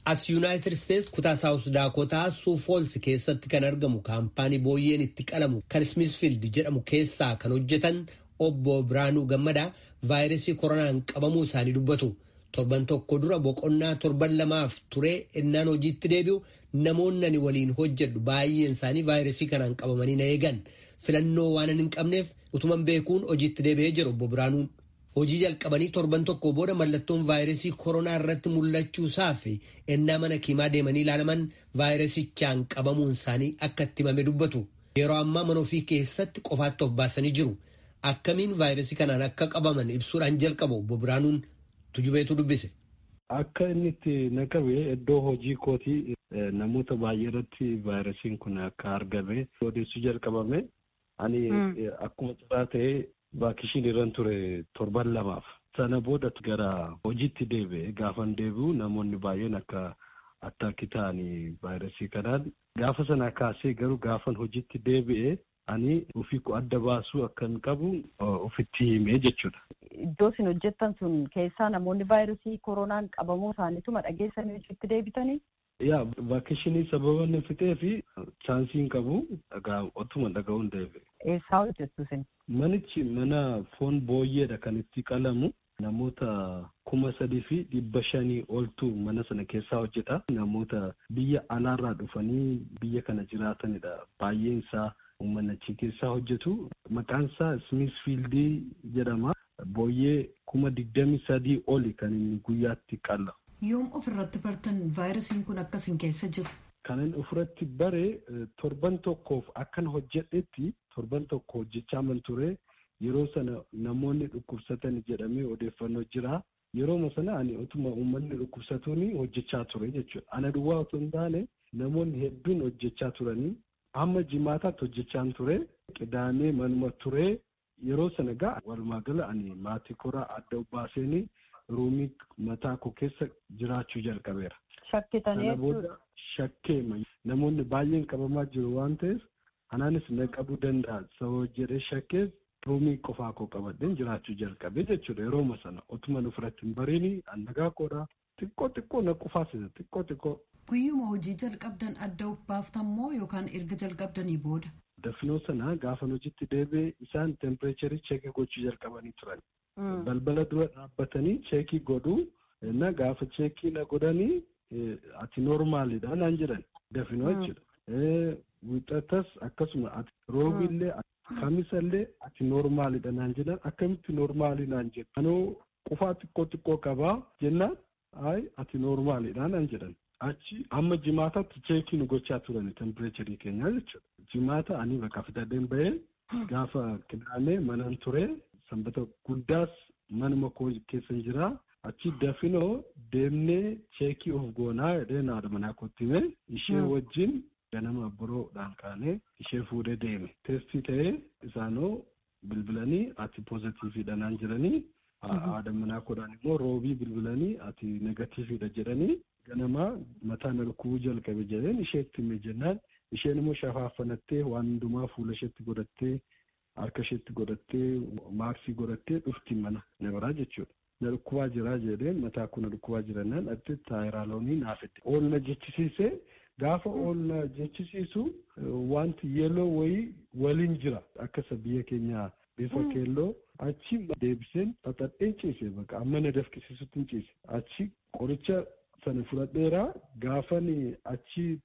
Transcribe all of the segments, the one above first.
As Yuunaayitid Isteetsi kutaa Saawus Daakotaa Suufoolsi keessatti kan argamu kaampaanii booyyeen itti qalamu kan Smithfield jedhamu keessaa kan hojjetan obbo Biraanuu Gammadaa vaayirasii koronaan qabamuu isaanii dubbatu. Torban tokko dura boqonnaa 7 turee innaan hojiitti deebi'u namoonni ani waliin hojjedhu baay'een isaanii vaayirasii kanaan qabamanii na eegan. Filannoo waan hin qabneef utuman beekuun hojiitti deebi'ee jiru obbo Biraanuun. Hojii jalqabanii torban tokko booda mallattoon vaayirasii koronaa irratti mul'achuu isaa fi ennaa mana kiimaa deemanii ilaalaman vaayirasichaan qabamuun isaanii akka itti himame dubbatu. Yeroo ammaa mana ofii keessatti qofaatti of baasanii jiru. Akkamiin vaayirasii kanaan akka qabaman ibsuudhaan jalqabu obbo Biraanuun tujubeetu dubbise. Akka inni itti naqabe iddoo hojii kootii namoota baay'ee irratti vaayirasiin kun akka argame odeessuu jalqabame ani akkuma xiqqaa ta'ee vaakishiin irran ture torban 2. Sana booda gara hojiitti deebi'e gaafan deebi'u namoonni baay'een akka attaakii ta'anii vaayirasii kanaan gaafa sana kaasee garuu gaafan hojiitti deebi'e ani ofii ko adda baasuu akkan qabu ofitti himee jechuudha. Iddoo isin hojjettan sun keessaa namoonni vaayirasii koronaan qabamuu isaaniituma dhageessanii hojiitti deebitanii? Yaa vaakishinii sababa inni fixee fi chaansiin qabu otuma dhaga'uun deebi'e. Eessaa hojjettu isin? Manichi mana foon booyyeedha kan itti qalamu. Namoota 3,500 oltu mana sana keessaa hojjeta. Namoota biyya alaarraa dhufanii biyya kana jiraatanidha. Baay'een isaa uummanni achi keessaa hojjetu. Maqaan isaa Smithfield jedhama. Booyyee 23,000 oli kan inni guyyaatti qala. Yoom ofirratti bartan vaayirasiin kun akkasin keessa jiru? Kan inni ofirratti bare torban tokkoof akkan hojjedhetti torban tokko hojjechaa man ture. Yeroo sana namoonni dhukkubsatan jedhamee odeeffannoo jira. Yeroo sana ani utuma uummanni dhukkubsatuuni hojjechaa ture jechuudha. Ana duwwaa otoo hin taane namoonni hedduun hojjechaa turanii amma jimaataatti hojjechaa ture. Qidaamee manuma ture. Yeroo sana gaa walumaa gala ani maatii koraa adda baaseenii ruumii mataa koo keessa jiraachuu jalqabeera. Shakkitanii jechuudha. Shakkee namoonni baay'een qabamaa jiru waan ta'eef anaanis na qabuu danda'a. Sababa jedhee shakkee ruumii qofaa koo qabadheen jiraachuu jalqabee jechuudha. Yeroo sana otuma ofirratti hin bariini annagaa koodha. Xiqqoo na qufaasisa xiqqoo. Guyyuma hojii jalqabdan adda of baaftan moo yookaan erga jalqabdanii booda? Dafinoo sana gaafa hojiitti deebi'e isaan tempereecharii cheekii gochuu jalqabanii turan. Balbala dura dhaabbatanii cheekii godhu na gaafa cheekii na godhanii ati noormaalidha naan jedhan dafinoo jechuudha. Wixatas akkasuma ati roobillee kamisallee ati noormaalidha naan jedhan akkamitti noormaalii naan jedhu. Anoo qufaa xiqqoo qabaa jennaan ati noormaalidha naan jedhan. Achi amma jimaataatti cheekii nu gochaa turani tempereecharii keenya jechuudha. Jimaata ani bakka fidadeen bahee gaafa qidaamee manaan ture. Sanbata guddaas manuma koo keessa jira. Achi dafinoo deemnee cheekii of goonaa jedheen haadha manaa kootti himee ishee wajjin ganama biroodhaan kaanee ishee fuudhee deeme. Teestii ta'ee isaanoo bilbilanii ati poozitiiviidha naan jedhanii haadha manaa koodhaan immoo roobii bilbilanii ati negatiiviidha jedhanii ganama mataa na dhukkubuu jalqabe jedheen isheetti hime jennaan isheen immoo shafaafanattee waan hundumaa fuula isheetti godhattee harka isheetti godhattee maaksii godhattee dhufti mana na biraa jechuudha. Na dhukkubaa jiraa jedheen mataa kun na dhukkubaa jirannaan atti taayiraaloonii naafette. Oolna jechisiisee gaafa oolna jechisiisu wanti yeeloo wayii waliin jira akka biyya keenya bifa keelloo achi deebiseen xaxadheen ciise bakka amma na dafqisiisutti ciise. Achi qoricha sana fudhadheeraa gaafan achi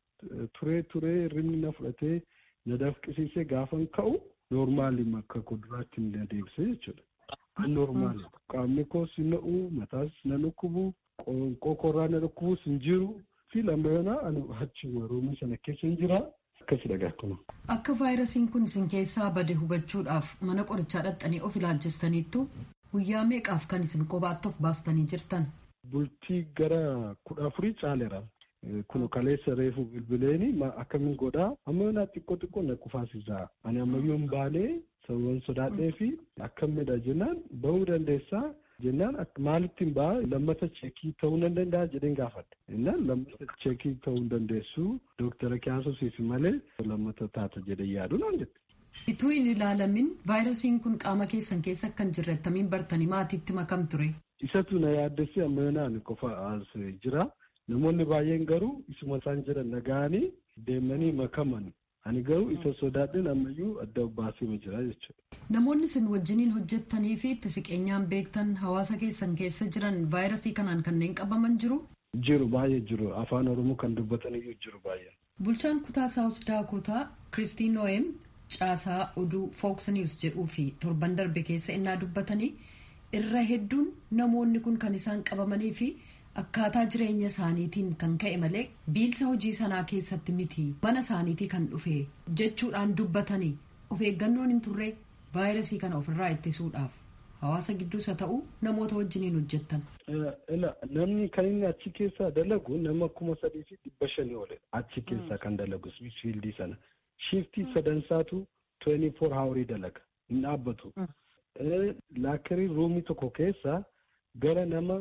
turee rimni na fudhatee na dafqisiisee gaafan ka'u. Noormaali akka kuduraatti na deebisee jechuudha. Noormaali. Qaamni koos hin na'u, mataas na dhukkubu, qokorraa na dhukkubu hin jiru. Fi lammayyoonaa ani achi roomii sana keessa hin jira. Akkasii akkuma. Akka vaayirasiin kun isin keessaa bade hubachuudhaaf mana qorichaa dhaqxanii of ilaalchistaniittu guyyaa meeqaaf kan isin kophaatti of baastanii jirtan? Bultii gara 14 caaleera. Kun kaleessa reefu bilbileeni akkamiin godhaa amma na xiqqoo na qufaasisaa. Ani ammayyuu hin baanee sababan sodaadhee fi akkamidha jennaan bahuu dandeessaa jennaan maalitti hin ba'a lammata cheekii ta'uu nan danda'a jedheen gaafadhe. Innaan lammata cheekii ta'uu hin dandeessu dooktara kaasusiif malee lammata taata jedhee yaadu naan jette. Ituu hin ilaalamin vaayirasiin kun qaama keessan keessa kan jirre attamiin bartanii maatiitti makam ture? Isatu na yaaddessee ammayyuu qofa as jira. Namoonni baay'een garuu isuma isaan jedhan nagahanii deemanii makaman. Ani garuu isa sodaadheen ammayyuu adda baasee jira jechuudha. Namoonni isin wajjiniin hojjettanii fi itti siqeenyaan beektan hawaasa keessan keessa jiran vaayirasii kanaan kanneen qabaman jiru? Jiru baay'ee jiru. Afaan Oromoo kan dubbatan iyyuu jiru baay'ee. Bulchaan kutaa Saawus Daakotaa Kiristiin Noo'em caasaa oduu Fox News jedhuu fi torban darbe keessa innaa dubbatanii irra hedduun namoonni kun kan isaan qabamanii fi akkaataa jireenya isaaniitiin kan ka'e malee biilsa hojii sanaa keessatti miti mana isaaniitii kan dhufe jechuudhaan dubbatanii of eeggannoon hin turre vaayirasii kana ofirraa ittisuudhaaf hawaasa gidduus haa ta'u namoota wajjiniin hojjettan. Namni kan inni achi keessaa dalagu nama 3,500 oole achi keessaa kan dalagu fiildii sana shiftii sadansaatu 24 hawrii dalaga hin dhaabbatu. Laakirii ruumii tokko keessaa gara nama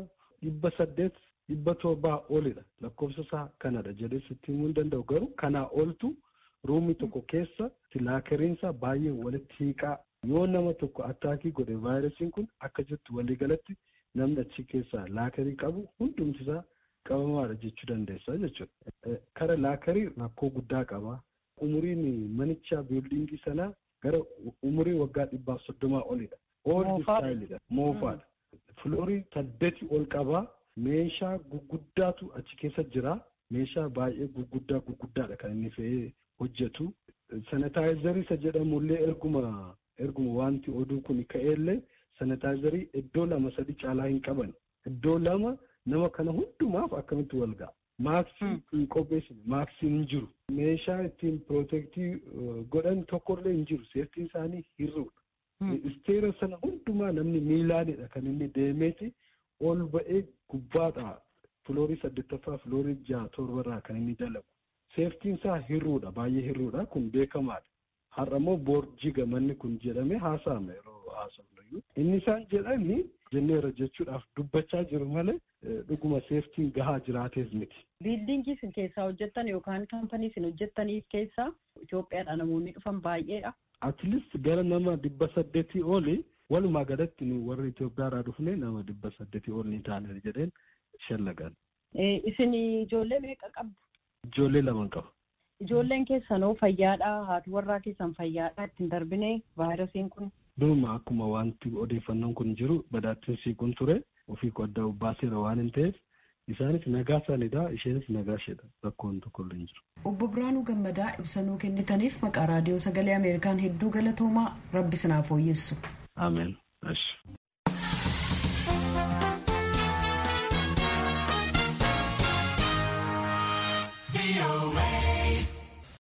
800-700 olidha lakkoofsa isaa kanadha jedhee sitti himuu hin danda'u garuu kanaa oltu ruumii tokko keessa laakiriinsaa baay'ee walitti hiiqaa yoo nama tokko attaakii godhe vaayirasiin kun akka jettu waliigalatti namni achi keessaa laakarii qabu hundumtisaa qabamaadha jechuu dandeessa jechuudha. Kara laakarii rakkoo guddaa qaba. Umuriin manichaa biildingii sanaa gara umurii waggaa 130 olidha. Old style moofaadha. Filoorii 8 ol qabaa. Meeshaa gurguddaatu achi keessa jira. Meeshaa baay'ee gurguddaadha kan inni fe'ee hojjetu. Sanitaayizarii isa jedhamullee erguma wanti oduu kun ka'eellee sanitaayizarii iddoo 2-3 caalaa hin qaban. Iddoo 2 nama kana hundumaaf akkamitti wal ga'a. Maaksii hin qopheessine, maaksiin hin jiru. Meeshaa ittiin pirootektii godhan tokkollee hin jiru. Seeftiin isaanii hir'uudha. Isteera sana hundumaa namni miilaanidha kan inni deemeeti ol ba'ee gubbaadha. Filoorii 8ffaa filoorii 6-7 kan inni dalagu. Seeftiin isaa hir'uudha, baay'ee hir'uudha. Kun beekamaadha. Har'ammoo boorjiga manni kun jedhamee haasa'ame yeroo haasa'u. Inni isaan jedhani jenneera jechuudhaaf dubbachaa jiru malee dhuguma seeftiin gahaa jiraatees miti. Biildingii isin keessaa hojjettan yookaan kaampanii isin hojjettaniif keessaa Itoophiyaadha namoonni dhufan baay'eedha. Atleast gara nama 800 oli walumaa galatti warra Itoophiyaarraa dhufne nama 800 ol ni taane jedheen shallagan. Isin ijoollee meeqa qabdu? Ijoollee 2 qaba. Ijoolleen keessanoo fayyaadha haati warraa keessan fayyaadha ittiin darbine vaayirasiin kun. Duruma akkuma wanti odeeffannoon kun jiru badaattiin siquun ture ofii qoddaa baaseera waan hin ta'eef isaanis nagaa isaaniidha isheenis nagaa isheedha rakkoon tokkollee hin jiru. Obbo Biraanuu Gammadaa ibsanuu kennitaniif maqaa raadiyoo sagalee Ameerikaan hedduu galatoomaa rabbi sinaaf fooyyessu. Ameen. VOA